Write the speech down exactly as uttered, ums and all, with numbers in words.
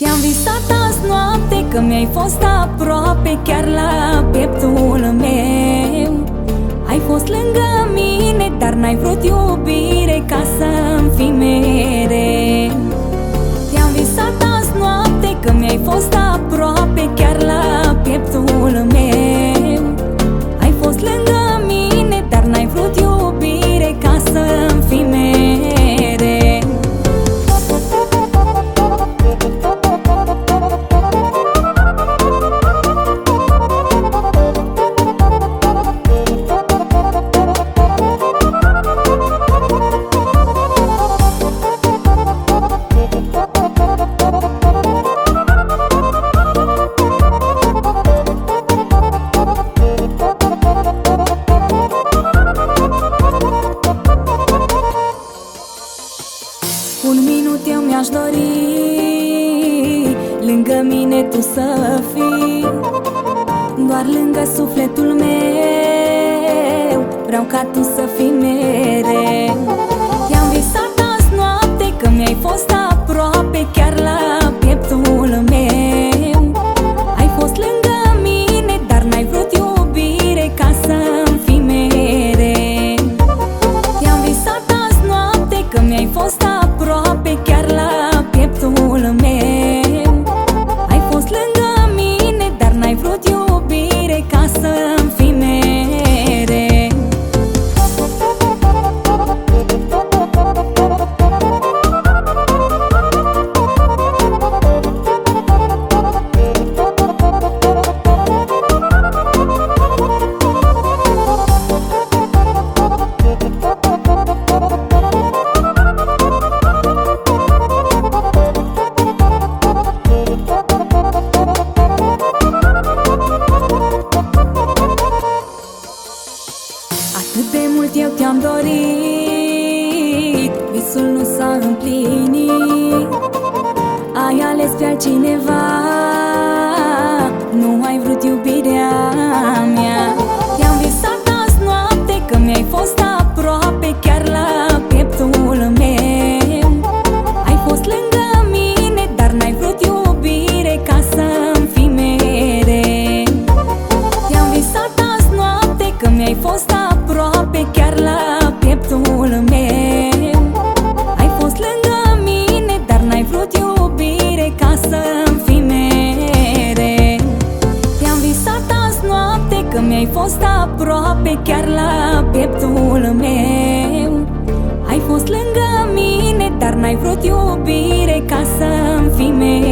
Te-am visat azi noapte că mi-ai fost aproape, chiar la pieptul meu. Ai fost lângă mine, dar n-ai vrut iubire ca să-mi fii mereu. Te-am visat azi noapte că mi-ai fost aproape, chiar la pieptul meu. Ai fost lângă mine, dar n-ai vrut iubire ca să-mi fii mereu. Un minut eu mi-aș dori lângă mine tu să fii, doar lângă sufletul meu. Vreau ca tu să fii mereu. Te-am visat azi noapte că mi-ai fost aproape, chiar la pieptul meu. Ai fost lângă mine, dar n-ai vrut iubire ca să-mi fii mereu. Te-am visat azi noapte că mi-ai fost aproape, chiar la pieptul meu. Ai fost lângă mine, dar n-ai vrut iubire ca să-mi fii mereu. Atât de mult eu te-am dorit, visul nu s-a împlinit. Ai ales pe altcineva, nu ai vrut iubirea mea. Te-am visat azi noapte că mi-ai fost aproape, chiar la pieptul meu. Ai fost lângă mine, dar n-ai vrut iubire ca să-mi fii mereu. Te-am visat azi noapte că mi-ai fost aproape, chiar la pieptul meu. Ai fost lângă mine, dar n-ai vrut iubire ca să-mi fii mereu. Te-am visat azi noapte că mi-ai fost aproape, chiar la pieptul meu. Ai fost lângă mine, dar n-ai vrut iubire ca să-mi fii mereu.